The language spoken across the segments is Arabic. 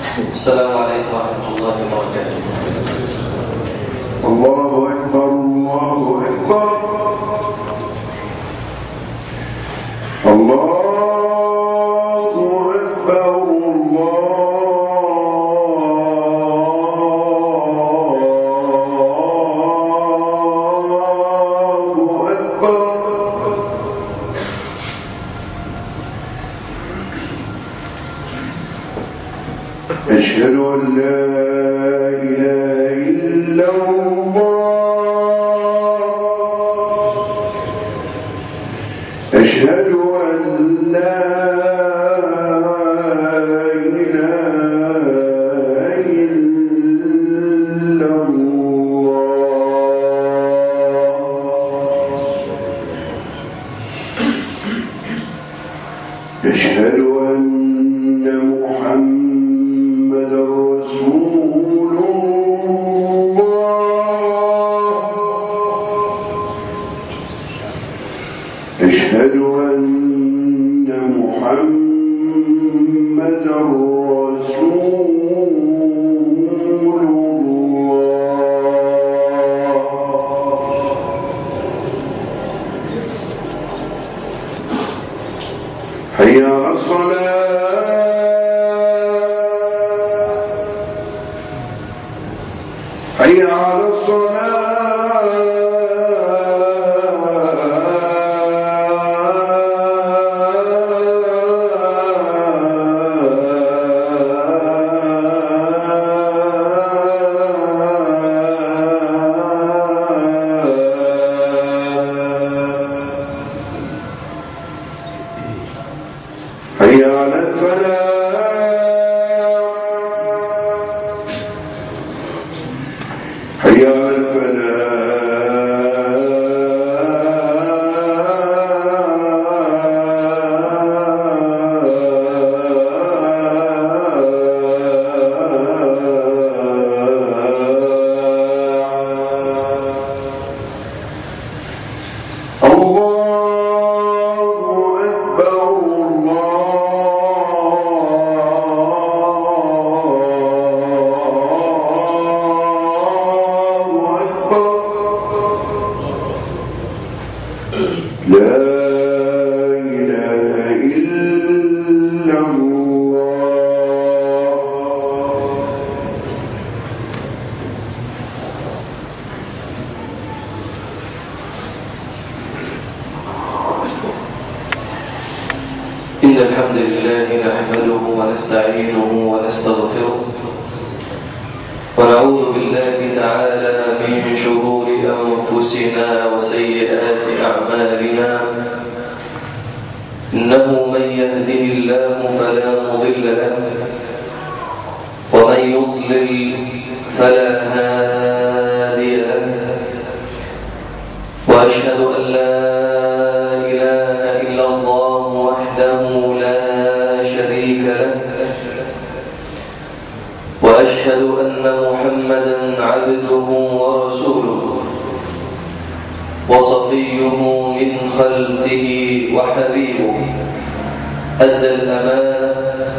السلام عليكم ورحمة الله وبركاته. الله أكبر الله أكبر الله أكبر الله أكبر أشهد أن لا إله إلا الله أشهد أن لا إله إلا الله أشهد أن محمد رسول الله أشهد أن محمد رسول الله حي على الصلاة حي على حي على الفلاح حي على لا إله إلا الله إن الحمد لله نحمده ونستعينه ونستغفره ونعوذ بالله تعالى من شرور أنفسنا وسيئات أعمالنا إنه من يهده الله فلا مضل له ومن يضلل فلا هادي له وأشهد أن لا إله إلا الله وحده لا شريك له وأشهد أن محمدًا عبده ورسوله وصفيه من خلقه وحبيبه أدى الأمانة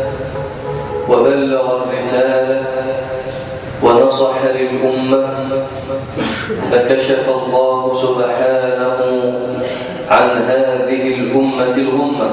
وبلغ الرسالة ونصح للأمة فكشف الله سبحانه عن هذه الأمة الغمة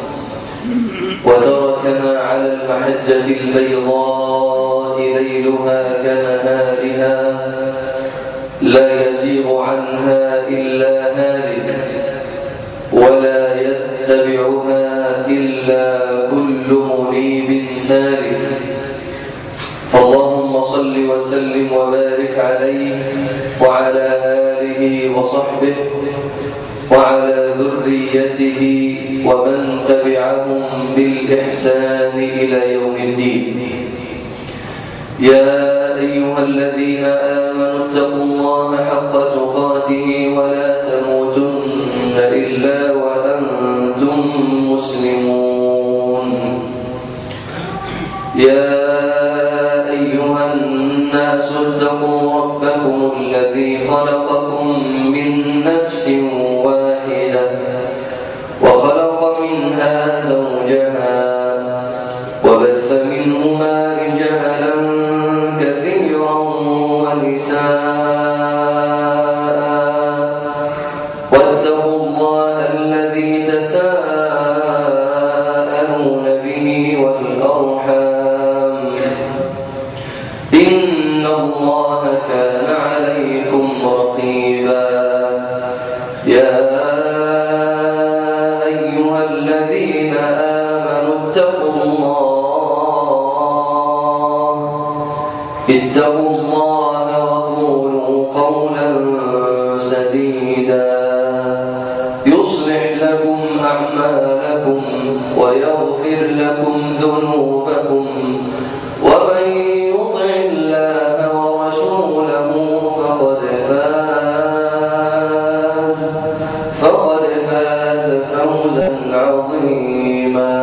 وتركنا على المحجة البيضاء ليلها كنهارها لا يزيغ عنها إلا هالك ولا يتبعها إلا كل منيب سالك فاللهم صل وسلم وبارك عليه وعلى آله وصحبه وعلى ذريته ومن تبعهم بالإحسان إلى يوم الدين. يا أيها الذين آمنوا اتقوا الله حق تقاته ولا تموتن إلا وأنتم مسلمون. يا أيها الناس اتقوا ربكم الذي خلقكم من نفس واحدة وخلق منها زوجها وبث منهما رجالا ونساء واتقوا الله الذي تساءلون به والأرحام إن الله كان عليكم رقيبا يا أيها الذين آمنوا اتقوا الله وقولوا قولا سديدا يصلح لكم أعمالكم ويغفر لكم ذنوبكم ومن يطع الله ورسوله فقد فاز فوزا عظيما.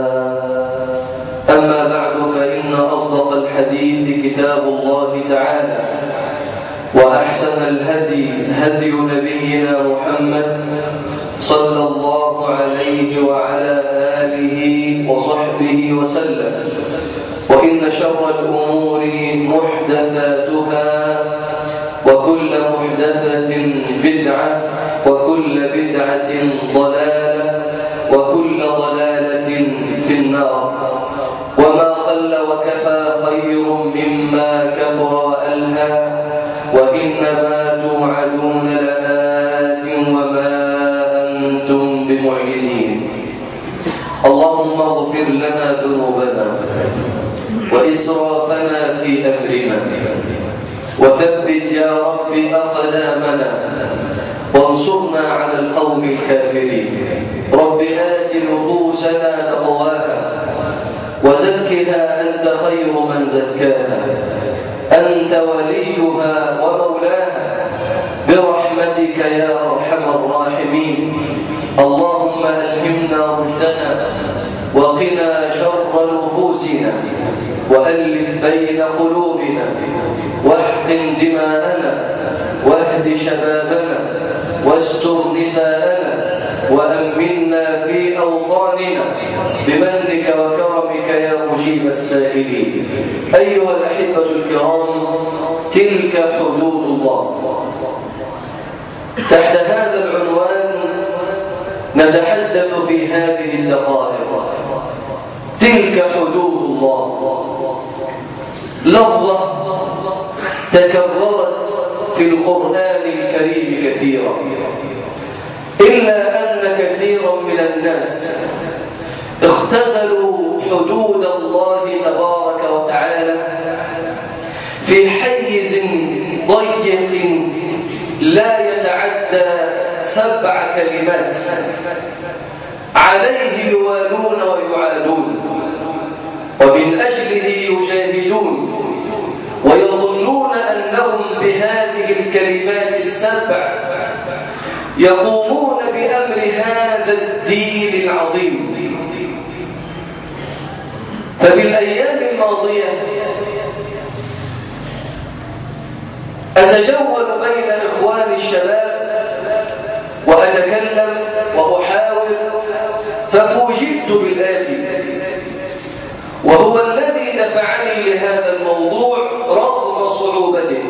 أما بعد فإن أصدق الحديث كتاب الله تعالى وأحسن الهدي هدي نبينا محمد صلى الله عليه وعلى آله وصحبه وسلم وإن شر الأمور محدثاتها وكل محدثة بدعة وكل بدعة ضلالة وكل ضلالة في النار وما قل وكفى خير مما كثر وألهى وإنما توعدون لآت وما أنتم بمعجزين. اللهم اغفر لنا ذنوبنا وإسرافنا في أمرنا وثبت يا رب أقدامنا وانصرنا على القوم الكافرين. رب آت نفوسنا تقواها وزكها أنت خير من زكاها أنت وليها ومولاها برحمتك يا أرحم الراحمين. اللهم ألهمنا رشدنا وقنا شر نفوسنا وألف بين قلوبنا واحقن دماءنا واهد شبابنا واستر نساءنا وأمنا في أوطاننا بمنك وكرمك يا مجيب السائلين. أيها الأحبة الكرام، تلك حدود الله. تحت هذا العنوان نتحدث في هذه الدقائق. تلك حدود الله لفظة تكررت في القرآن الكريم كثيرا، إلا أن كثيرا من الناس اختزلوا حدود الله تبارك وتعالى في حيز ضيق لا يتعدى 7 كلمات، عليه يوالون ويعادون ومن أجله يجاهدون ويظنون أنهم بهذه الكلمات 7 يقومون بأمر هذا الدين العظيم. ففي الأيام الماضية أتجول بين إخوان الشباب وأتكلم وأحاول ففوجئت بالآتي، وهو الذي دفعني لهذا الموضوع رغم صعوبته.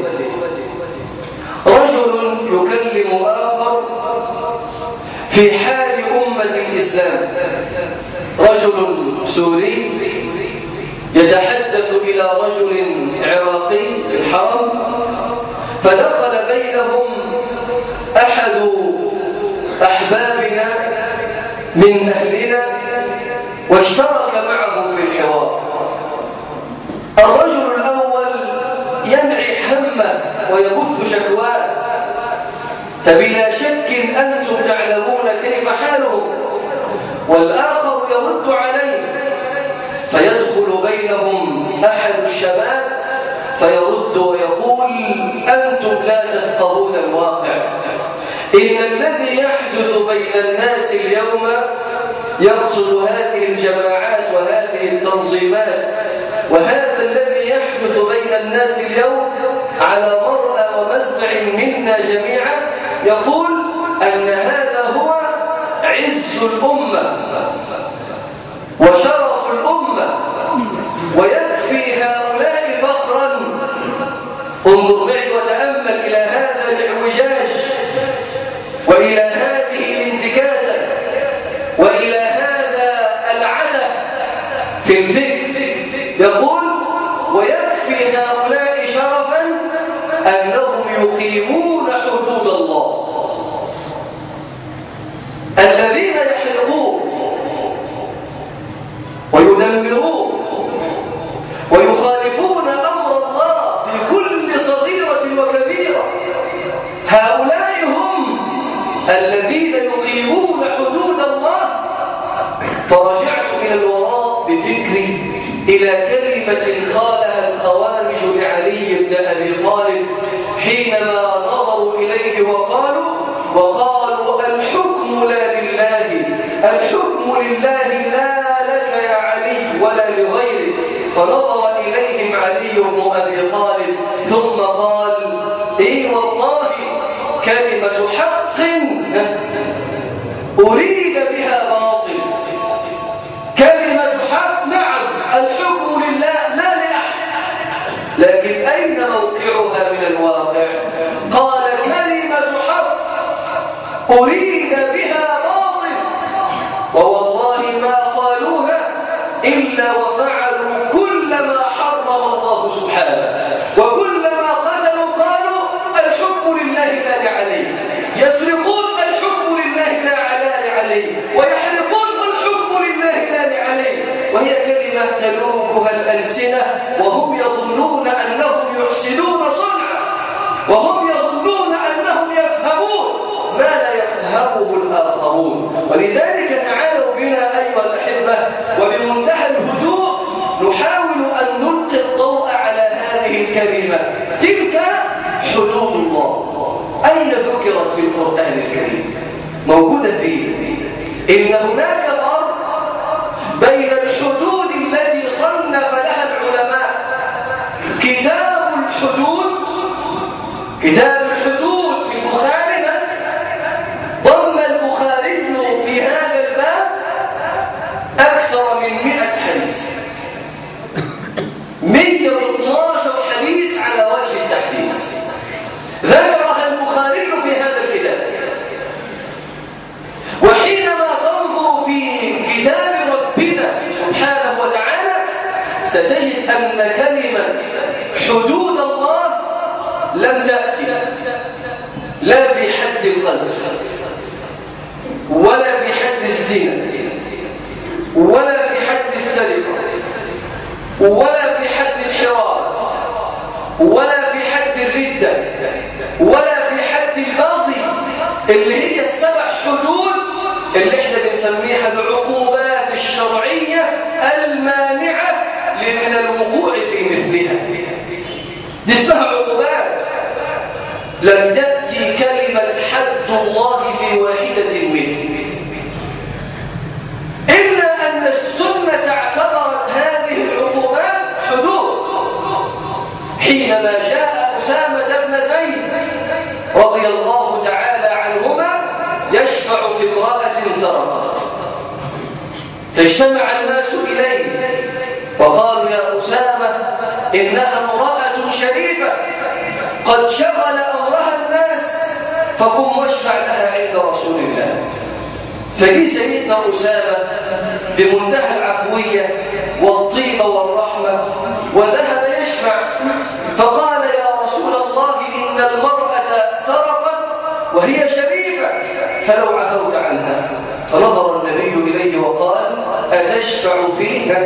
رجل يكلم آخر في حال أمة الإسلام، رجل سوري يتحدث إلى رجل عراقي في الحرم، فدخل بينهم أحد أحبابنا من أهلنا واشترك معه في الحوار. الرجل الأول ينعي همه ويبث شكواه، فبلا شك أنتم تعلمون كيف حالهم، والآخر يرد عليه، فيدخل بينهم أحد الشباب فيرد ويقول: أنتم لا تفقهون الواقع، إن الذي يحدث بين الناس اليوم، يقصد هذه الجماعات وهذه التنظيمات، وهذا الذي يحدث بين الناس اليوم على مرأى ومسمع منا جميعا، يقول أن هذا هو عز الأمة وشرف الأمة، ويكفي هؤلاء فخرا. انظر معي يقول ويكفي هؤلاء شرفا أنهم يقيمون حدود الله. الذين يحرقون ويدمرون ويخالفون أمر الله في كل صغيرة وكبيرة، هؤلاء هم الذين يقيمون حدود الله. فرجعت إلى الوراء بفكري إلى كلمة قالها الخوارج لعلي بن أبي طالب حينما نظروا إليه وقالوا الحكم لا لله، الحكم لله لا لك يا علي ولا لغيرك. فنظر إليهم علي بن أبي طالب ثم قال إي والله كلمة حق أريد بها باطل. كلمة حق نعم، الحكم لله لا لأحد، لكن أين موقعها من الواقع؟ قال كلمة حق أريد بها باطل، ووالله ما قالوها إلا وفعلوا كل ما حرم الله سبحانه، وكل ما قالوا الحكم لله لا لعلي. يسرقون الحكم لله لا عليه، ويحرقون الحكم لله لا لعليه، وهي كلمة تلوكها الألسنة وهم يظنون أنهم يحسنون صنعا، وهم يظنون أنهم يفهمون ما لا يفهمه الآخرون. ولذلك تعالوا بنا أيها الأحبة وبمنتهى الهدوء نحاول أن نلقي الضوء على هذه الكلمة. تلك حدود الله أين ذكرت في القرآن الكريم؟ موجودة فيه. إن هناك فرق بين الحدود التي صنف لها العلماء. كتاب الحدود في البخاري ضم البخاري في هذا الباب أكثر من 100 حديث، 112 حديث على وجه التحديد ذكرها البخاري في هذا الكتاب. وحينما تنظر في كتاب ربنا سبحانه وتعالى ستجد أن كلمة حدود الله لم تأتي لا في حد القذف ولا في حد الزنا ولا في حد السرقة ولا في حد الحرام ولا في حد الردة ولا في حد الباطل، اللي هي السبع حدود اللي احنا بنسميها العقوبات الشرعية المانعة من الوقوع في مثلها. دي اسمها عقوبات. لم تأتي كلمة حد الله في واحدة منه، إلا أن السنة اعتبرت هذه العقوبات حدود. حينما جاء أسامة بن زيد رضي الله تعالى عنهما يشفع في امرأة سرقت، فاجتمع الناس إليه وقالوا يا أسامة إنها امرأة شريفة قد شغل أمرها الناس، فقم واشفع لها عند رسول الله. فجي سيدنا أسامة بمنتهى العفوية والطيبة والرحمة وذهب يشفع، فقال يا رسول الله إن المرأة سرقت وهي شريفة فلو عفوت عنها. فنظر النبي إليه وقال أتشفع فيها؟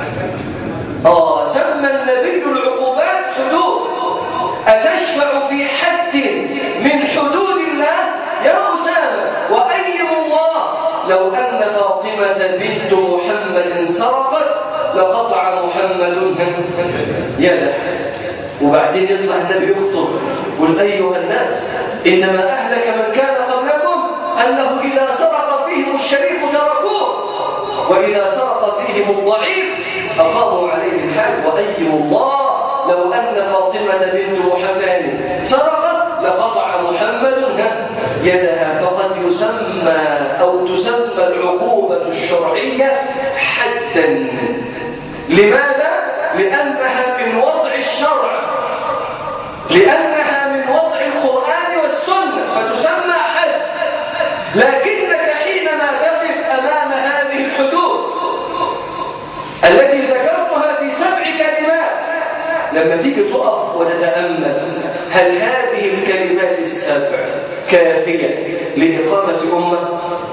سمى النبي العقوبات حدود. أتشفع في حد من حدود الله يا أسامة؟ وأيم الله لو أن فاطمة بنت محمد سرقت لقطع محمد يده. وبعدين يطلع النبي يخطب قل أيها الناس إنما أهلك من كان قبلكم أنه إذا سرق فيهم الشريف تركوه وإذا سرق فيهم الضعيف أقاموا عليه الحد. وأيم الله لو أن فاطمة بنت محمد سرقت لقطع محمد يدها. فقد يسمى أو تسمى العقوبة الشرعية حدا. لماذا؟ لأنها من وضع الشرع، لأنها من وضع القرآن والسنة فتسمى حد. لكنك حينما تقف أمام هذه الحدود التي ذكرتها في 7 لما تيجي تقف وتتأمل هل هذه الكلمات السبع كافية لإقامة أمة؟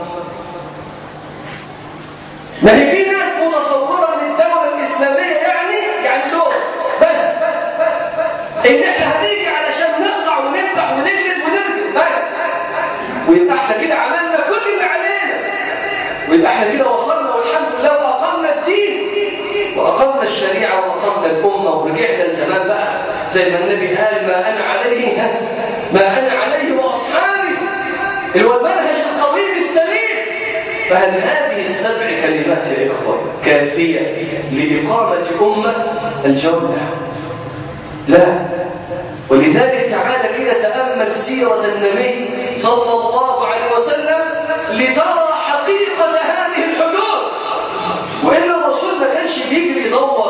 ما هي في ناس متصورة ان الدولة الإسلامية يعني دور بس ان احنا هنيجي علشان نقطع ونفتح ونجلد ونرجل بس، ويبقى احنا كده عملنا كل اللي علينا، ويبقى احنا كده وصلنا والحمد لله وأقمنا الدين وأقمنا الشريعة وأقمنا الأمة ورجعنا لزمان بقى زي ما النبي قال ما أنا عليه وأصحابي، اللي هو المنهج القويم السليم. فهل هذه السبع كلمات يا إخوة كافية لإقامة أمة؟ الجواب لا. ولذلك تعالى كده تأمل سيرة النبي صلى الله عليه وسلم لترى حقيقة هذه الحدود. وإلا الرسول ما كانش بيجري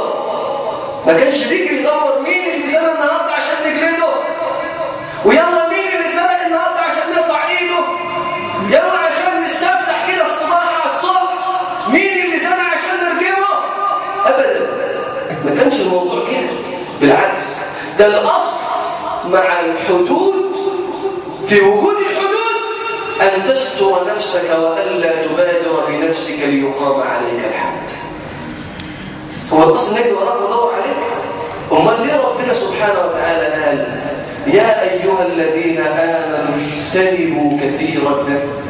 يدور مين اللي زنى النهارده عشان نجلده، ويلا مين اللي سرق النهارده عشان نقطع ايده، يلا عشان نستفتح كده الصباح على الصبح، مين اللي زنى عشان نرجمه. ابدا، ما كانش الموضوع كده، بالعكس ده الاصل مع الحدود في وجود الحدود ان تستر نفسك والا تبادر بنفسك ليقام عليك الحد. هو الاصل نجد وراك ودور عليك. امال ليه ربنا سبحانه وتعالى قال يا ايها الذين امنوا اجتنبوا كثيرا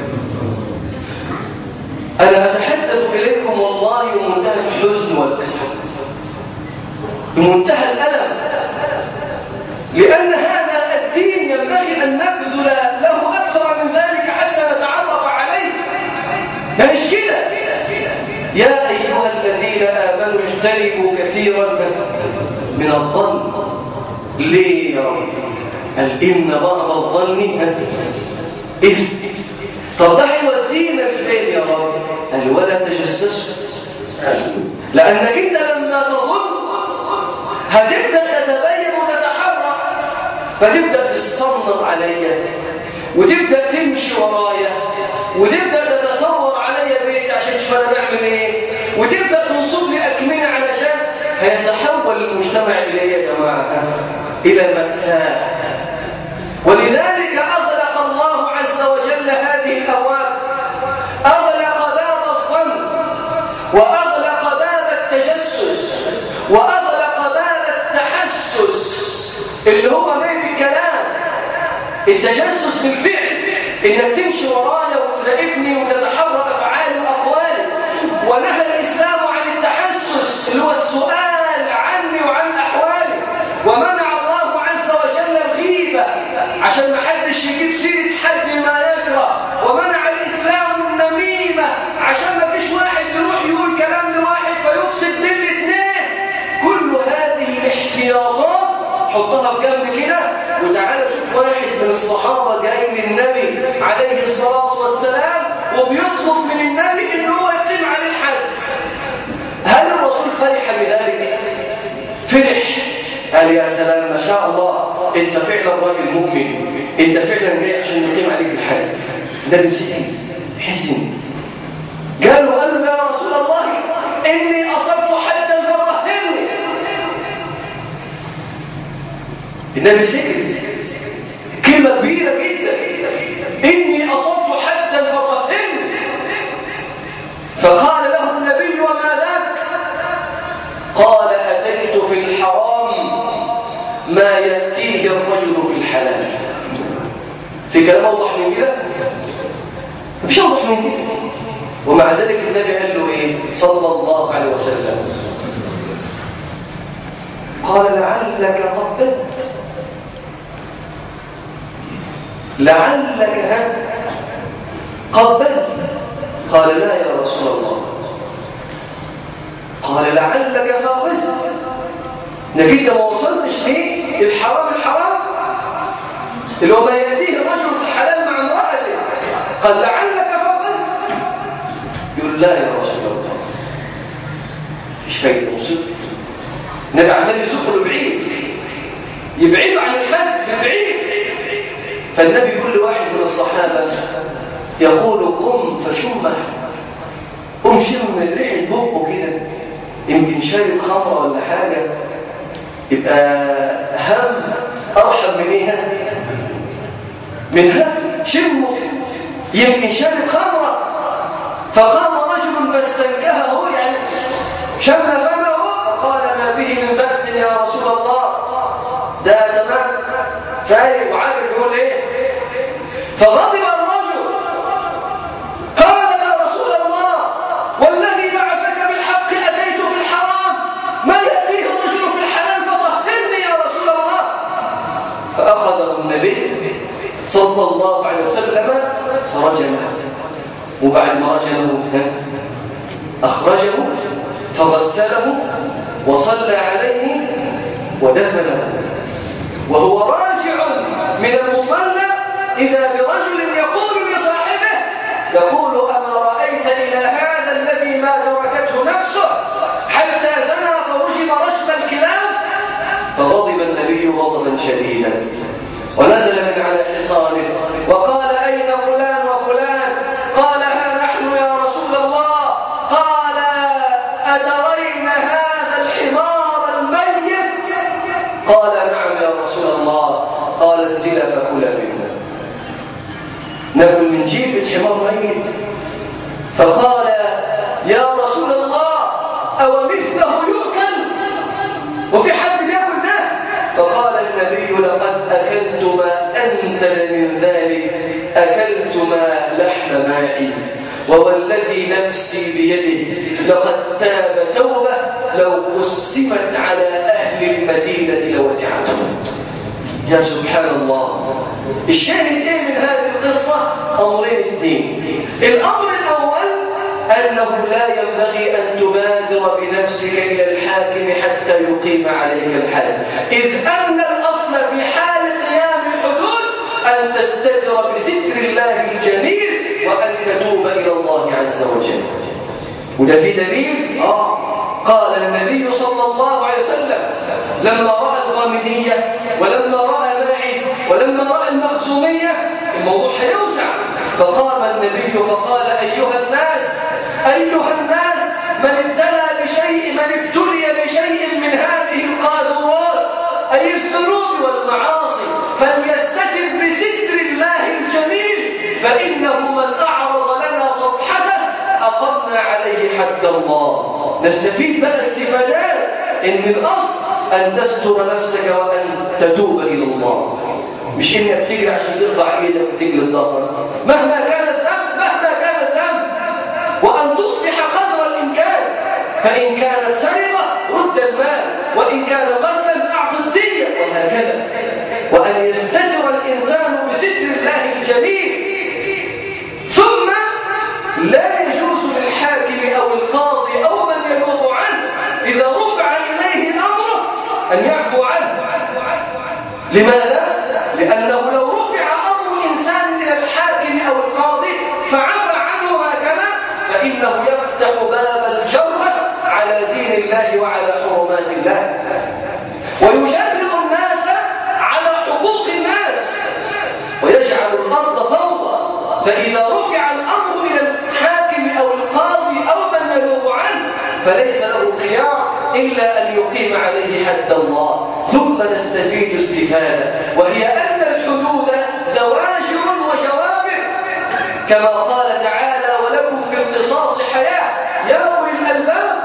انا اتحدث اليكم والله بمنتهى الحزن والاسى، بمنتهى الالم، لان هذا الدين ينبغي ان نبذل له اكثر من ذلك حتى نتعرف عليه. مش كده يا ايها الذين امنوا اجتنبوا كثيرا من الظن. ليه يا رب؟ قال إن بعض الظن إثم. طب ده هيودينا لفين يا رب؟ قال ولا تجسسوا، لأنك أنت لما تظن هتبدأ تتبين وتتحرك، فتبدأ تتصنف عليا وتبدأ تمشي ورايا وتبدأ تتصور عليا بيت عشان تشوف أنا بعمل إيه، وتبدأ تنصب لي أكمنة علشان هيتحول المجتمع إليه يا جماعة إلى مأساة. ولذلك أغلق الله عز وجل هذه الأبواب، أغلق باب الظن، وأغلق باب التجسس، وأغلق باب التحسس اللي هو غير الكلام. التجسس بالفعل إنك تمشي ورايا وتراقبني وتتحرك أفعالي وأقوالي. ونهى الإسلام عن التحسس اللي هو السؤال عني وعن أحوالي. ومنع الله عز وجل الغيبة عشان ما حدش يجيب سيرة حد ما يكره. ومنع الإسلام النميمة عشان ما فيش واحد يروح يقول كلام لواحد فيفسد بين الاثنين. كل هذه الاحتياطات حطها بجنب كده، وتعالى شوف واحد من الصحابة جاي للنبي عليه الصلاة والسلام وبيطلب من النبي إنه هو يتم عليه الحد. هل الرسول فرح بذلك؟ فرح، قال يا سلام ما شاء الله، انت فعلا راجل مؤمن، انت فعلا جاي عشان نقيم عليك الحد. ده مسيحي حسن. قال له يا رسول الله اني اصبت حدا فرهني. النبي سكت، كلمه كبيره جدا، اني اصبت حدا فرهني. فقال له النبي وما ذاك؟ قال اتيت في الحرام ما يأتيه الرجل في الحلال. في كلام أوضح من كده؟ مفيش أوضح من كده. ومع ذلك النبي قال له إيه؟ صلى الله عليه وسلم قال لعلك قبلت، لعلك قبلت. قال لا يا رسول الله. قال لعلك فاقست، انك انت ما وصلتش ليه الحرام اللي هو ما ياتيه الرجل في الحلال مع امراته. قال لعلك فاقست. يقول لا يا رسول الله، مش فايده مصيبه. النبي عمال يسوق بعيد، يبعده عن الحد بعيد. فالنبي يقول لواحد من الصحابه يقول قم فشمه، قم شم ريحه بقه كده، يمكن شارب خمره ولا حاجه. يبقى هم أرحم من إيه؟ من هم شمه يمكن شرب خمرة فقام رجل فاستنكهه يعني شم فمه فقال ما به من بأس يا رسول الله ده تمام فايق وعارف يقول ايه فغضب الرجل قال يا رسول الله والذي بعثك بالحق أتيت في الحرام ما يأتيه الرجل في الحلال فطهرني يا رسول الله فأخذه النبي صلى الله عليه وسلم فرجمه وبعد ما رجمه أخرجه فغسله وصلى عليه ودفنه وهو راجع من المصلى إذا برجل يقول لصاحبه يقول أما رأيت إلى هذا الذي ما تركته نفسه حتى زنى فرجم رشم الكلاب فغضب النبي غضبا شديدا ونزل من على حصانه وقال أين فلان وفلان قال ها نحن يا رسول الله قال أترين هذا الحمار الميت قال نعم يا رسول الله قال انزل فكلا منه نقول من جيبة حمار ميت فقال يا رسول الله أو مثله يؤكل وفي حد يأكل ده فقال النبي لقد أكلت ما أنتن من ذلك أكلت ما لحم ماعز ووالذي نفسي بيده لقد تاب توبة لو قسمت على أهل المدينة لوسعتهم يا سبحان الله الشاهد ايه من هذه القصة أمرين اثنين الأمر الأول أنه لا ينبغي أن تبادر بنفسك إلى الحاكم حتى يقيم عليك الحد إذ أن الأصل في حال قيام الحدود أن تستتر بستر الله الجميل وأن تتوب إلى الله عز وجل وده في دليل قال النبي صلى الله عليه وسلم لما رأى الغامدية ولما رأى ماعز ولما رأى المخزومية الموضوع هيوسع فقام النبي فقال أيها الناس من ابتلي بشيء من هذه القاذورات أي الذنوب والمعاصي فليستتر بستر الله الجميل فإنه من أعرض لنا صفحته أقمنا عليه حد الله نستفيد بقى استفادات إن الأصل أن تستر نفسك وأن تتوب إلى الله مش إنك تجري عشان تقطع إيدك وتجري الظهر مهما كان الذنب وأن تصبح قدر الإمكان فإن كانت سرقة رد المال وإن كان قتلا أعط الدية وهكذا وأن يستتر الإنسان بستر الله الجميل ثم لا يجوز للحاكم أو القاضي أو من ينوب عنه إذا رفع إليه أمره أن يعفو عنه لماذا؟ لأنه لو رفع أمر إنسان من الحاكم أو القاضي فعفى عنه هكذا فإنه يفتح باب الجرة على دين الله وعلى حرمات الله ويشرع الناس على حقوق الناس ويجعل الأرض فوضى فإذا رفع الأمر إلى الحاكم أو القاضي أو من ينوب عنه فليس له خيار إلا أن يقيم عليه حد الله ثم نستفيد استفادة وهي أن الحدود زواجر وجوابر كما قال تعالى ولكم في القصاص حياة يا أولي الألباب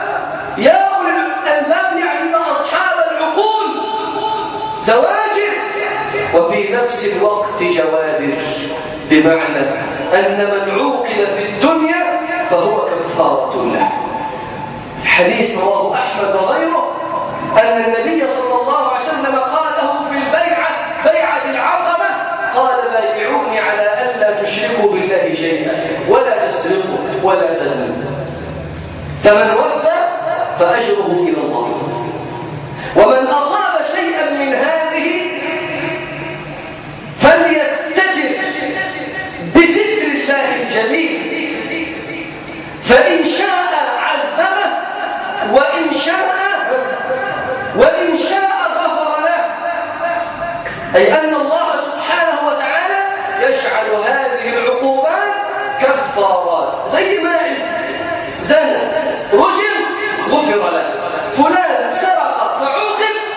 يعني أصحاب العقول زواجر وفي نفس الوقت جوابر بمعنى أن من عوقل في الدنيا فهو كفارة له حديث رواه أحمد وغيره أن النبي صلى الله عليه وسلم قال له في بيعة العقبة قال بايعوني على ألا تشركوا بالله شيئا ولا تسرقوا ولا تزنوا فمن وفى فأجره إلى الله ومن أصاب شيئا من هذه فليتجر بذكر الله الجميل فإن شاء عذبه وإن شاء غفر له أي أن الله سبحانه وتعالى يجعل هذه العقوبات كفارات زي ما زنى رجم غفر له فلان سرق فعوقب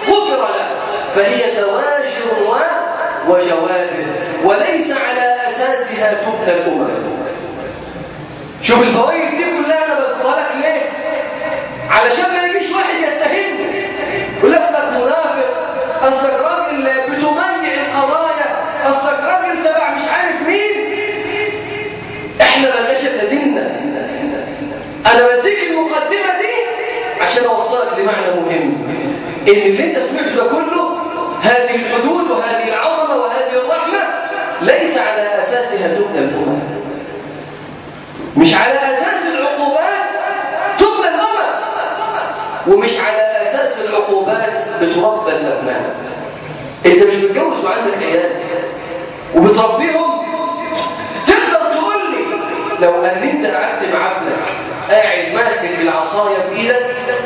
فهي زواجر وجوابر، وليس على أساسها تبنى الأمم. شوف الفوائد دي كلها أنا بذكرها لك ليه؟ علشان ما يجيش واحد يتهمني يقول لك منافق، أصلك راجل بتميع القضايا، أصلك راجل تبع مش عارف مين. إحنا مالناش ديننا. أنا بديك المقدمة دي عشان أوصلك لمعنى مهم، إن اللي أنت سمعته ده كله، هذه الحدود وهذه العظمة وهذه الرحمة، ليس على أساسها تبنى الأمم، مش على أساس العقوبات تبنى الأمم، ومش على أساس العقوبات بتربى الأبناء. أنت مش متجوز وعندك عيال وبتربيهم، تقدر تقول لي لو أن أنت قعدت مع ابنك قاعد ماسك بالعصاية في إيدك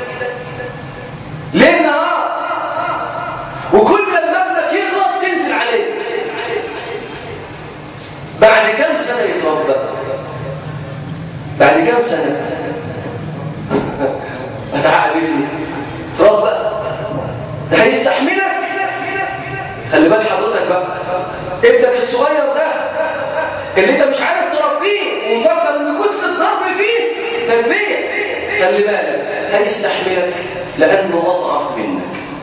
ليل نهار، وكل ما ابنك يغلط تنزل عليه، بعد كم سنة يتربى؟ بعد كم سنة؟ هتعقل ابني تربى؟ ده هيستحملك؟ خلي بال حضرتك بقى، ابنك الصغير ده اللي انت مش عارف تربيه ومفكر ان كنت الضرب فيه تربيه، خلي بالك هيستحملك لانه اضعف منك،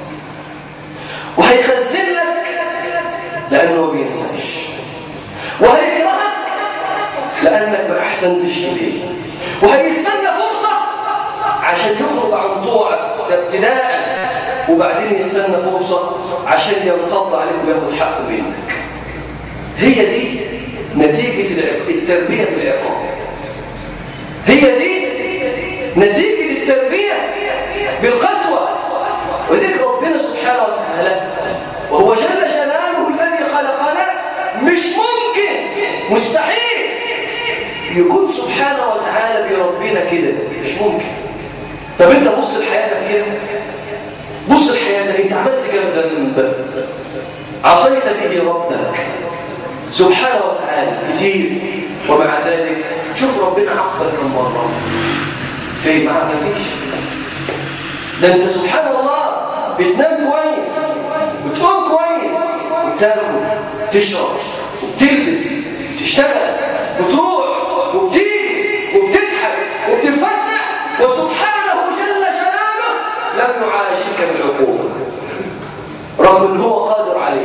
وهيخزن لك لانه ما بينساش، وهيكرهك لانك ما احسنتش اليه، وهيستنى فرصه عشان يخرج عن طوعك ابتداء، وبعدين يستنى فرصه عشان ينقض عليك وياخد حقه منك. هي دي نتيجة التربية بالعقاب، هي دي نتيجة التربية بالقسوة. وذكر ربنا سبحانه وتعالى وهو جل جلاله الذي خلقنا، مش ممكن، مستحيل يكون سبحانه وتعالى بيربينا كده، مش ممكن. طب انت بص لحياتك كده، بص لحياتك، انت عملت كده من باب عصيت به ربك سبحانه وتعالى كتير، ومع ذلك شوف ربنا عاقبك كم مرة في ما عملتش. ده انت سبحان الله بتنام كويس وتقوم كويس وتاكل تشرب وتلبس تشتغل وتروح وبتيجي وبتضحك وبتتفسح، وسبحانه جل جلاله لم يعاجلك بالعقوبة رغم ان هو قادر عليك.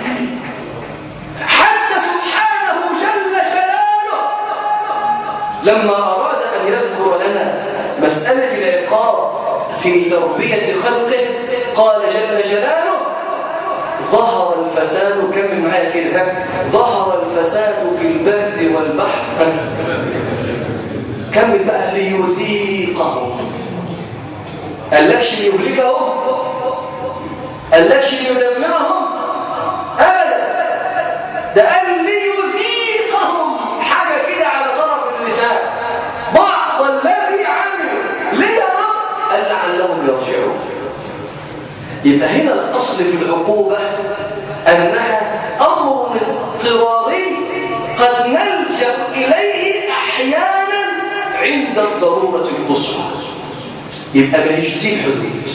حتى سبحانه جل جلاله لما أراد أن يذكر لنا مسألة العقاب في تربية خلقه قال جل جلاله: ظهر الفساد، كمل معايا كده، ظهر الفساد في البر والبحر، كمل بقى، ليذيقهم، قالكش ليهلكهم، قالكش ليدمرهم أبدا، ده قال ليذيقهم، حاجة كده على طرف اللسان، بعض الذي عملوا ليه يا رب؟ قال لعلهم يرجعون. يبقى هنا الأصل في العقوبة أنها أمر اضطراري قد نلجأ إليه أحيانا عند الضرورة القصوى. يبقى بنجتي الحدود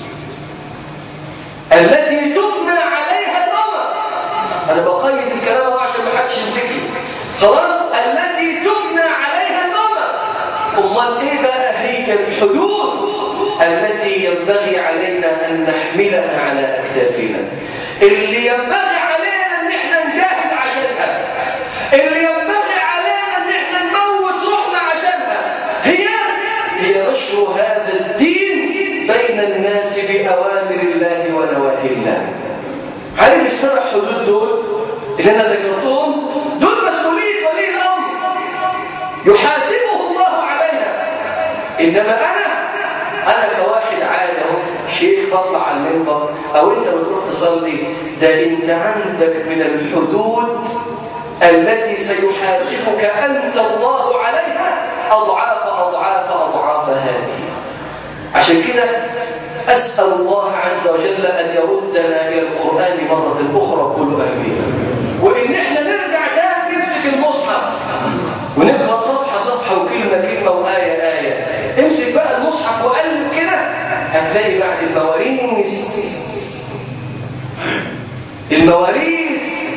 التي تبنى عليها الأمم. أنا بقيد الكلام عشان ما حدش يمسكني، خلاص؟ التي تبنى عليها الأمم. أمال إيه بقى هي الحدود التي ينبغي علينا أن نحملها على أكتافنا، اللي ينبغي علينا أن احنا نجاهد عشانها، اللي ينبغي علينا أن احنا نموت روحنا عشانها، هي نشر هذا الدين بين الناس بأوامر الله ونواهي الله. عارف السبع حدود دول اللي أنا ذكرتهم؟ دول مسؤولية ولي الأمر يحاسبه الله عليها. إنما أنا كواحد عادي أهو، شيخ بطلع على المنبر أو أنت بتروح تصلي، ده أنت عندك من الحدود التي سيحاسبك أنت الله عليها أضعاف أضعاف أضعاف هذه. عشان كده أسأل الله عز وجل أن يردنا إلى القرآن مرة أخرى كل أهمية، وإن إحنا نرجع تاني نمسك المصحف ونقرأ صفحة وكلمة وآية. امسك بقى المصحف وقلب كده، هتلاقي بعد المواريث المواريث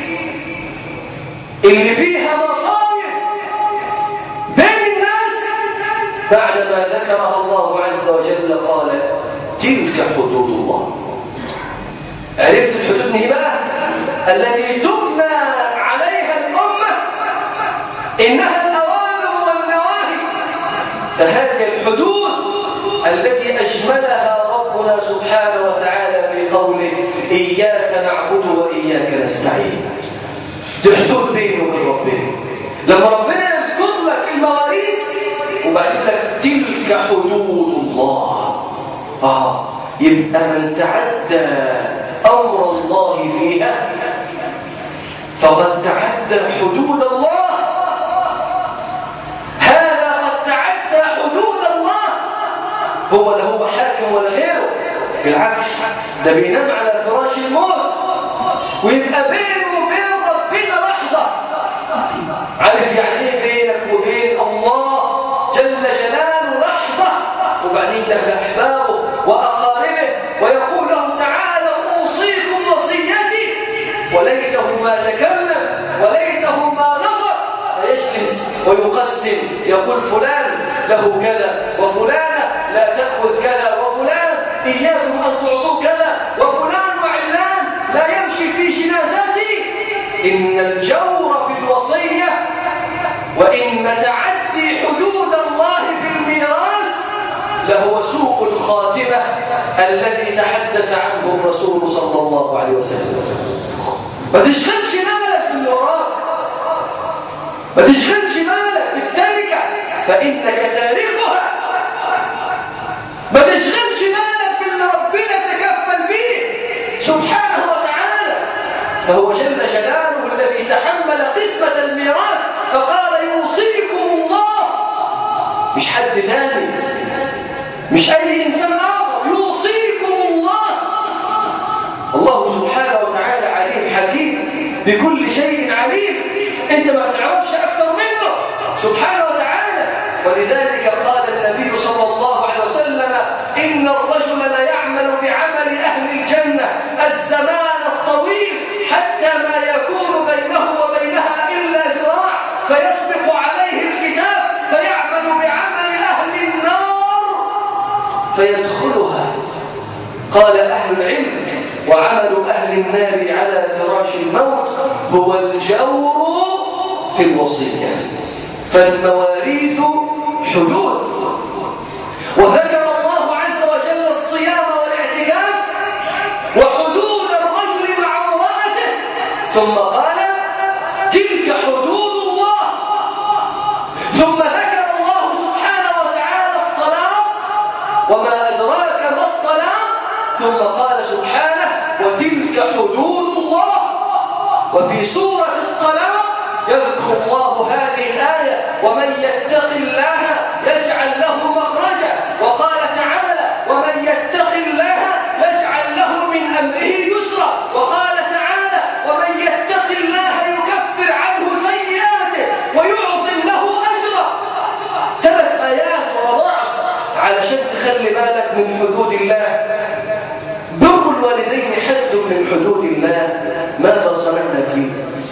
اللي فيها مصائب بين الناس بعدما ذكرها الله عز وجل قال تلك حدود الله. عرفت الحدود دي بقى التي تبنى عليها الأمة إنها الأوامر والنواهي. فهذه الحدود التي أجملها ربنا سبحانه وتعالى في قوله إياك نعبد وإياك نستعين. تحدود بينه وبين ربنا. لما ربنا يذكر لك المواريث وبعدين لك تلك حدود الله يبقى من تعدى أمر الله فيها فقد تعدى حدود الله. هذا قد تعدى حدود الله. هو لا هو حاكم ولا غيره، بالعكس ده بينام على فراش الموت ويبقى بينه وبين ربنا لحظة. عارف يعني ايه بينك وبين الله جل جلاله لحظة؟ وبعدين له أحبابه وأقاربه ويقول لهم تعالى أوصيكم وصيتي، وليته ما تكلم وليته ما نظر، فيجلس ويقسم يقول فلان له كذا وفلانة لا تأخذ كذا وفلان إياكم أن تعطوا كذا وفلان وعلان لا يمشي في جنازتي. إن الجور في الوصية وإن تعدي حدود الله في الميراث لهو سوء الخاتمة الذي تحدث عنه الرسول صلى الله عليه وسلم. ما تشغلش بالك بالوراء، ما تشغلش بالك بالتركة فإنك تاركها. ما تشغلش بالك باللي ربنا تكفل به سبحانه وتعالى. فهو جل جلاله الذي تحمل قسمة الميراث فقال يوصيكم الله، مش حد ثاني، مش أي إنسان آخر، يوصيكم الله. الله سبحانه وتعالى عليم حكيم بكل شيء عليم، أنت ما تعرفش أكثر منه سبحانه وتعالى. ولذلك قال النبي صلى الله عليه وسلم إن الرجل ليعمل بعمل أهل الجنة الزمان الطويل حتى ما يكون بينه وبينها إلا ذراع فيسبق عليه الكتاب فيعمل بعمل أهل النار فيدخلها. قال أهل العلم وعمل أهل النار على فراش الموت هو الجور في الوصية. فالمواريث حدود. وذكر الله عز وجل الصيام والاعتكاف وحدود الرجل مع امرأته ثم قال تلك حدود الله. ثم ذكر الله سبحانه وتعالى الطلاق وما أدراك ما الطلاق ثم قال سبحانه وتلك حدود الله. وفي سورة الطلاق يذكر الله هذه الآية ومن يتق الله يجعل له مخرجا. وقال تعالى ومن يتق الله يجعل له من أمره يسرا. وقال تعالى ومن يتق الله يكفر عنه سيئاته ويعظم له أجرا. 3 آيات وضعت علشان تخلي بالك من حدود الله. بر الوالدين حد من حدود الله، ماذا صنعنا فيه؟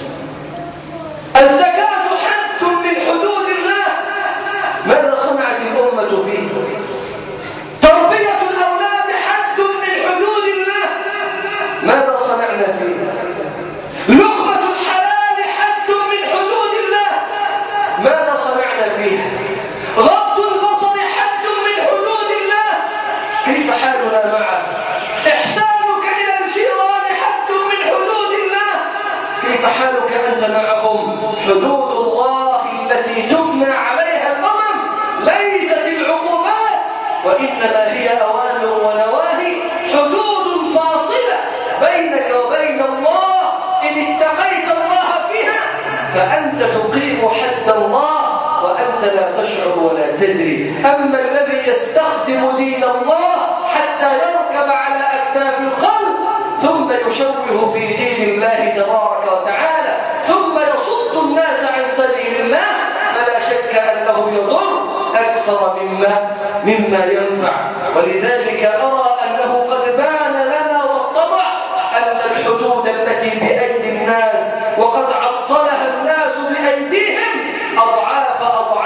الزكاة حد من حدود الله، ماذا صنعت الأمة فيه؟ تربية الأولاد حد من حدود الله، ماذا صنعنا فيه؟ لقمة الحلال حد من حدود الله، ماذا صنعنا فيه؟ غض البصر حد من حدود الله، كيف حالنا معه؟ إحسانك إلى الجيران حد من حدود الله، كيف حالك أنت معهم؟ حدود الله التي تبنى عليها الأمم ليست العقوبات وإنما هي أوامر ونواهي، حدود فاصلة بينك وبين الله. إن اتقيت الله فيها فأنت تقيم حد الله وأنت لا تشعر ولا تدري. أما الذي يستخدم دين الله حتى يركب على أكتاف الخلق ثم يشوه في دين الله تبارك وتعالى ثم يصد الناس عن سبيل الله فلا شك أنه يضر أكثر مما ينفع. ولذلك أرى أنه قد بان لنا واتضح أن الحدود تأتي بأيدي الناس وقد عطلها الناس بأيديهم أضعاف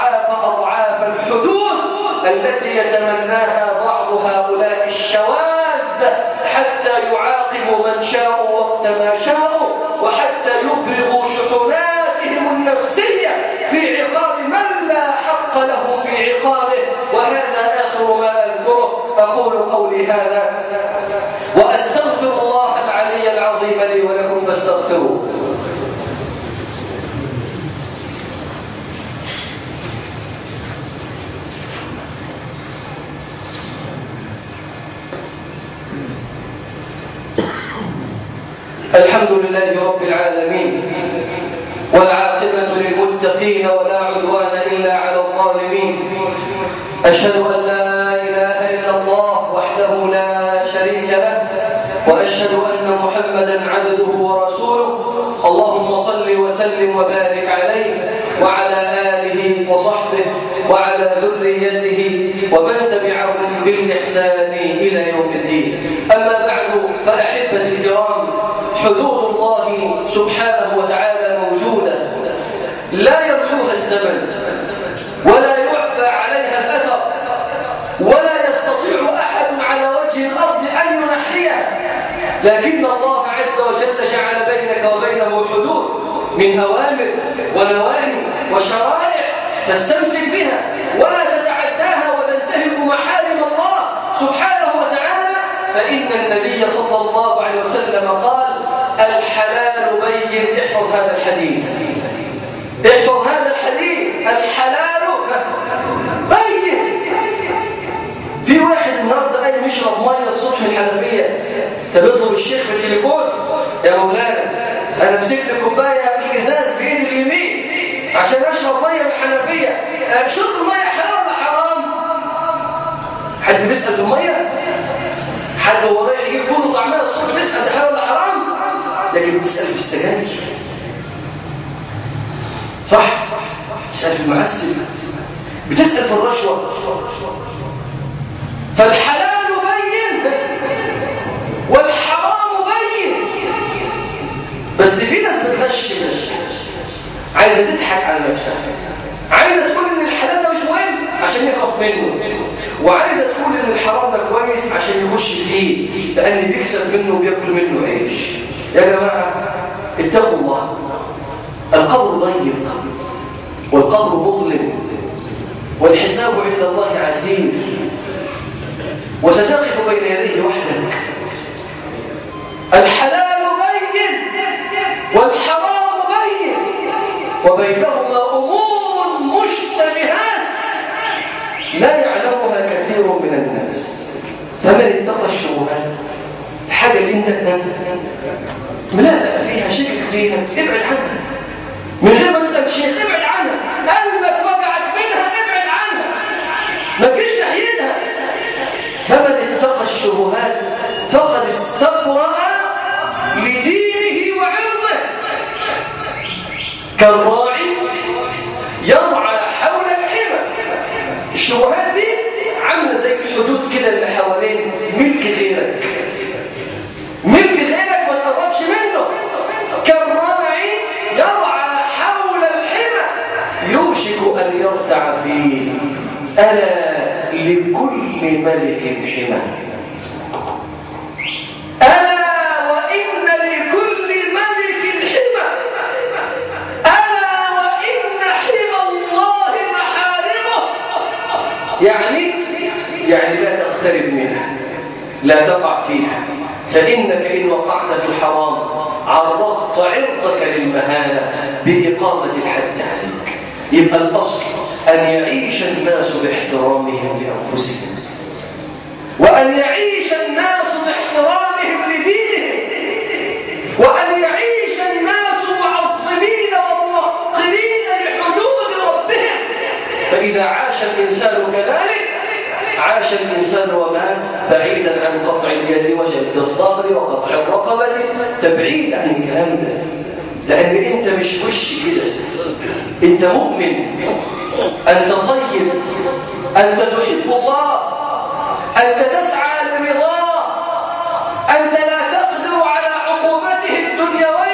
الحدود التي يتمناها بعض هؤلاء الشواذ حتى يعاقبوا من شاءوا وقت ما شاءوا، وحتى يفرغوا شحناتهم النفسية في عقاب من لا حق له في عقابه. وهذا آخر ما أذكره. أقول قولي هذا وأستغفر الله العلي العظيم لي ولكم فاستغفروه. الحمد لله رب العالمين، والعاقبة للمتقين ولا عدوان إلا على الظالمين. أشهد أن لا إله إلا الله وحده لا شريك له، وأشهد أن محمدا عبده ورسوله. اللهم صل وسلم وبارك عليه وعلى آله وصحبه وعلى ذريته ومن تبعهم بالإحسان إلى يوم الدين. أما بعد فأحبتي الكرام، حدود الله سبحانه وتعالى موجودة لا يمحوها الزمن ولا يعفى عليها الأثر، ولا يستطيع أحد على وجه الأرض أن ينحيها، لكن الله عز وجل جعل بينك وبينه حدود من أوامر ونواهي وشرائع، فاستمسك بها ولا تتعداها وتنتهك محارم الله سبحانه وتعالى. فإن النبي صلى الله عليه وسلم قال: الحلال بين. احفظ هذا الحديث، احفظ هذا الحديث، الحلال بين. في واحد النهارده قايم يشرب ميه الصبح من الحنفيه، طب يطلب الشيخ في التليفون: يا مولانا انا مسكت الكوبايه الازاز بايدي اليمين عشان اشرب ميه من الحنفيه، شرب الميه حلال ولا حرام؟ حد بيسال في الميه؟ حد هو رايح يجيب فول وطعميه الصبح بيسال ده حلال ولا حرام؟ لكن بتسال في السجاير، صح؟ بتسال في المعسل، بتسال في الرشوه. فالحلال بين والحرام بين، بس في ناس بتغش عايزه تضحك على نفسها، عايزه تقول ان الحلال ده مش مهم عشان يخاف منه، وعايزه تقول ان الحرام ده كويس عشان يخش فيه لان بيكسب منه وبياكل منه عيش. يا جماعه اتقوا الله، القبر ضيق والقبر مظلم والحساب عند الله عسير، وستقف بين يديه وحدك. الحلال بين والحرام بين، وبينهما أمور مشتبهات لا يعلمها كثير من الناس. فمن اتقى الشبهات، الحاجة اللي انت ملألأ فيها شكك فيها ابعد عنها من غير ما تسأل شيء، ابعد عنها. قلبك وجعت منها ابعد عنها، ما تجيش ناحيتها. فمن اتقى الشبهات فقد استبرأ لدينه وعرضه، كالراعي يرعى حول الحمى. الشبهات دي عامله زي الحدود كده اللي حوالين ملك غيرك، ملك غيرك ما تقربش منه. كالراعي يرعى حول الحمى يوشك ان يرتع فيه. ألا لكل ملك حمى، ألا وإن لكل ملك حمى، ألا وإن حمى الله محارمه. يعني لا تقترب منها، لا تقع فيها، فإنك إن وقعت في الحرام عرضت عرضك للمهانة بإقامة الحد عليك. يبقى الأصل أن يعيش الناس باحترامهم لأنفسهم، وأن يعيش الناس باحترامهم لدينهم، وأن يعيش الناس معظمين وموقرين لحدود ربهم. فإذا عاش الإنسان كذلك عاش الإنسان ومات بعيدا عن قطع اليد وجلد الظهر وقطع الرقبة، تبعيد عن الكلام ده، لأن أنت مش وش كده، أنت مؤمن، أنت طيب، أنت تحب الله، أنت تسعى لرضاه، أنت لا تقدر على عقوبته الدنيوية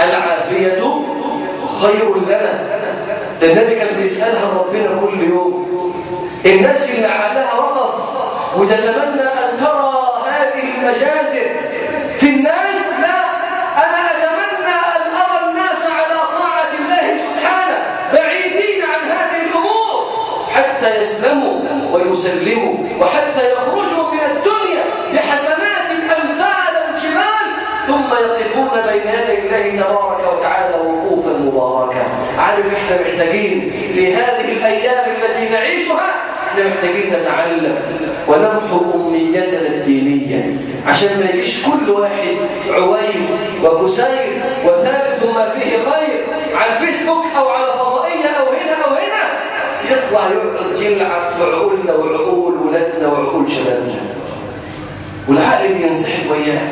العافية خير لنا. ده النبي كان بيسألها ربنا كل يوم. الناس اللي عافاها وقف وتتمنى أن ترى هذه المجازر في الناس، لا، أنا أتمنى أن أرى الناس على طاعة الله سبحانه بعيدين عن هذه الأمور حتى يسلموا ويسلموا وحتى يخرجوا من الدنيا بحسنات أمثال الجبال ثم يقفون بين يدي الله تبارك وتعالى وقوفا مباركا. عارف احنا محتاجين في هذه الأيام التي نعيشها، احنا محتاجين نتعلم ونمحو أمنيتنا الدينية عشان ما يجيش كل واحد عويل وكسير وثالث ما فيه خير على الفيسبوك أو على فضائية أو هنا أو هنا يطلع يقعد يلعب في عقولنا وعقول ولادنا وعقول شبابنا، والعقل بينسحب وياه،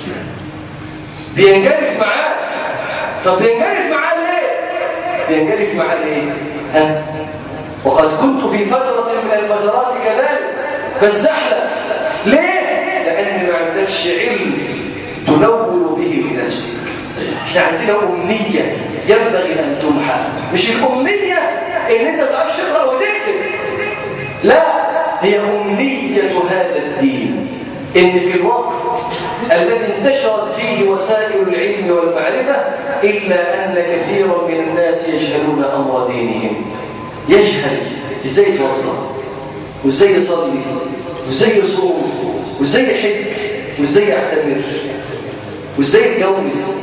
بينجرف معاه. طب بينجرف معاه ليه؟ بينجرف معاه ليه؟ وقد كنت في فترة من الفترات كذلك بنزحلق. ليه؟ لأن ما عندكش علم تنور به لنفسك. احنا عندنا أمنية ينبغي أن تمحى، مش الأمنية إن أنت تعرفش تقرأ وتكتب، لا، هي أمنية هذا الدين. إن في الوقت الذي انتشرت فيه وسائل العلم والمعرفة إلا أن كثيرا من الناس يجهلون أمر دينهم. يجهل ازاي يتوضا وازاي يصلي وازاي يصوم وازاي يحج وازاي يعتمر وازاي يتجوز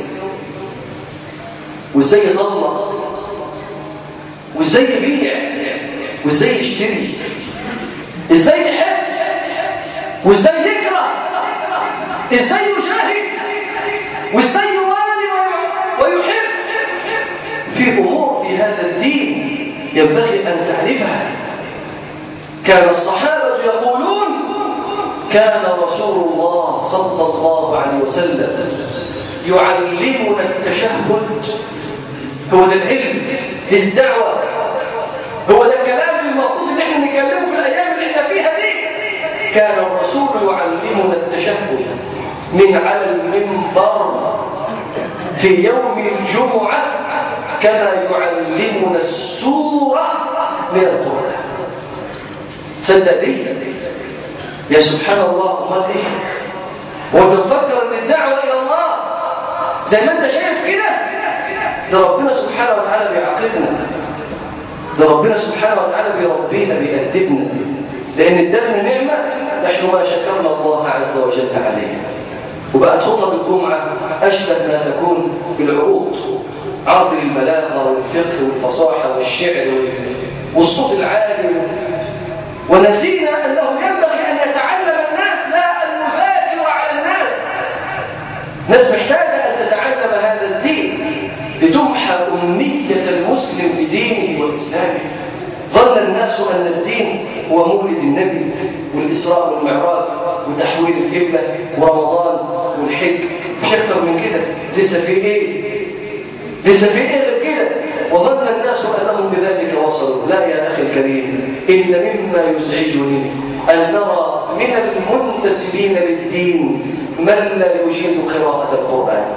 وازاي يطلق وازاي يبيع وازاي يشتري، ازاي يحب وازاي يكره، ازاي يشاهد وازاي يوالي ويحب. في امور في هذا الدين ينبغي أن تعرفها. كان الصحابة يقولون كان رسول الله صلى الله عليه وسلم يعلمنا التشهد. هو ده العلم، دي الدعوة، هو ده الكلام المفروض ان احنا نتكلمه في الأيام اللي احنا فيها دي. كان الرسول يعلمنا التشهد من على المنبر في يوم الجمعة كما يعلمنا السورة من القرآن. صدق دي؟ يا سبحان الله، امال ايه؟ وتفكر ان الدعوة الى الله زي ما انت شايف كده، ده ربنا سبحانه وتعالى بيعاقبنا، ده ربنا سبحانه وتعالى بيربينا بيأدبنا، لان ادانا نعمة نحن ما شكرنا الله عز وجل عليها. وبقت خطب الجمعة أشبه ما تكون بالعروض، عرض البلاغة والفقه والفصاحة والشعر والصوت العالي، ونسينا أنه ينبغي أن يتعلم الناس لا أن نذاكر على الناس. ناس محتاجة أن تتعلم هذا الدين لتمحى أمنية المسلم في دينه وإسلامه. ظن الناس أن الدين هو مولد النبي والإسراء والمعراج وتحويل القبلة ورمضان والحج، مش أكثر من كده. لسه في إيه؟ لسه في إيه غير كده؟ وظن الناس أنهم بذلك وصلوا. لا يا أخي الكريم، إن مما يزعجني أن نرى من المنتسبين للدين من لا يجيد قراءة القرآن،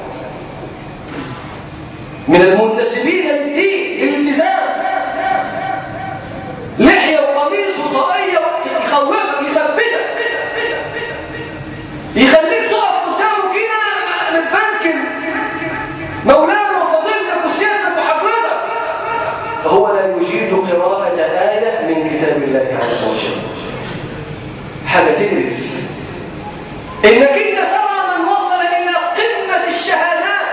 من المنتسبين للدين للالتزام، لحية وقميص وطاقية يخوفك يثبتك يخليك تقف قدامه كده متبنكن مولانا وفضيلتك وسيادتك وحضرتك، فهو لا يجيد قراءة آية من كتاب الله عز وجل. حاجة تدرس إنك أنت ترى من وصل إلى قمة الشهادات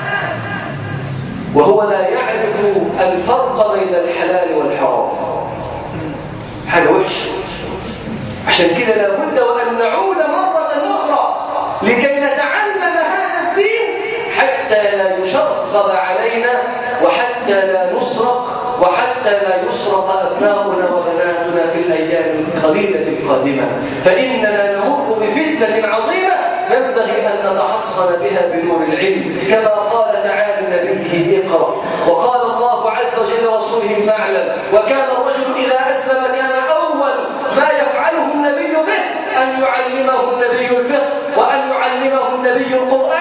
وهو لا يعرف الفرق بين الحلال والحرام. حاجة وحشة. عشان كده لابد وأن نعود مرة أخرى لكي نتعلم هذا الدين حتى لا يشغب علينا وحتى لا نسرق وحتى لا يسرق أبناؤنا وبناتنا في الأيام القليلة القادمة، فإننا نمر بفتنة عظيمة ينبغي أن نتحصن بها بنور العلم، كما قال تعالى لنبيه اقرأ، وقال الله عز وجل لرسوله فاعلم، وكان الرجل إذا أسلم كان أول ما يفعله النبي به أن يعلمه النبي الفقه وأن يعلمه النبي القرآن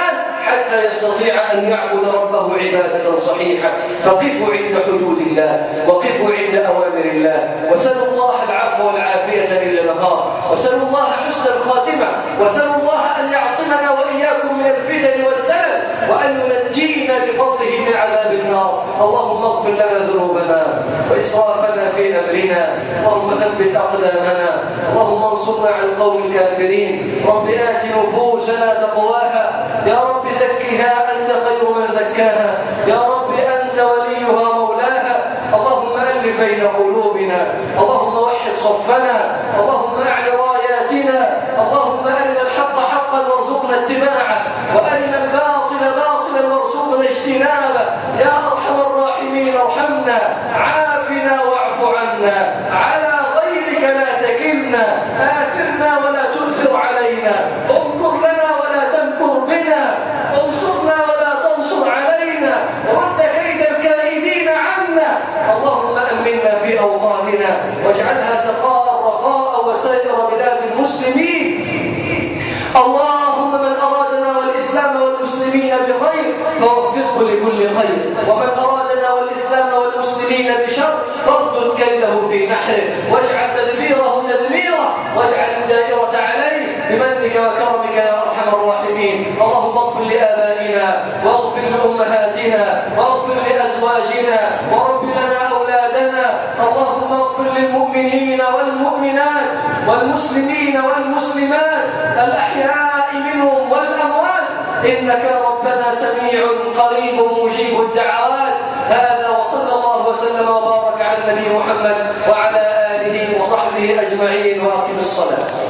حتى يستطيع أن يعبد ربه عبادة صحيحة. فقفوا عند حدود الله، وقفوا عند أوامر الله، وسلوا الله العفو والعافية ليل نهار، وسلوا الله حسن الخاتمة، وسلوا الله أن يعصمنا وإياكم من الفتن والزلل، وأن ينجينا بفضله من عذاب النار. اللهم اغفر لنا ذنوبنا وإسرافنا في أمرنا، اللهم ثبت أقدامنا، اللهم انصرنا على القوم الكافرين. رب آت نفوسنا تقواها، يا رب زكها أنت خير من زكاها، يا رب أنت وليها مولاها. اللهم ألف بين قلوبنا، اللهم وحد صفنا، اللهم أعل راياتنا، اللهم أرنا الحق حقا وارزقنا اتباعه، وأرنا الباطل باطلا وارزقنا اجتنابه. يا أرحم الراحمين ارحمنا، عافنا واعف عنا، على غيرك لا تكلنا، آثرنا ولا تؤثر علينا، امكر لنا ولا تمكر بنا، انصرنا ولا تنصر علينا، رد كيد الكائدين عنا. اللهم أمنا في أوطاننا، واجعلها سخاء رخاء وسائر بلاد المسلمين. اللهم من أرادنا والإسلام والمسلمين بخير فوفقه لكل خير، ومن أرادنا والإسلام والمسلمين بشر فاردد كيده في نحره، واجعل تدبيره تدميره، واجعل الدائرة عليه بمنك وكرمك يا أرحم الراحمين. اللهم اغفر لآبائنا، واغفر لأمهاتنا، واغفر لأزواجنا، ورب لنا أولادنا. اللهم اغفر للمؤمنين والمؤمنات والمسلمين والمسلمات الأحياء منهم والأموات، إنك ربنا سميع قريب مجيب الدعوات. هذا وصلى الله وسلم وبارك على النبي محمد وعلى آله وصحبه أجمعين، وأقم الصلاة.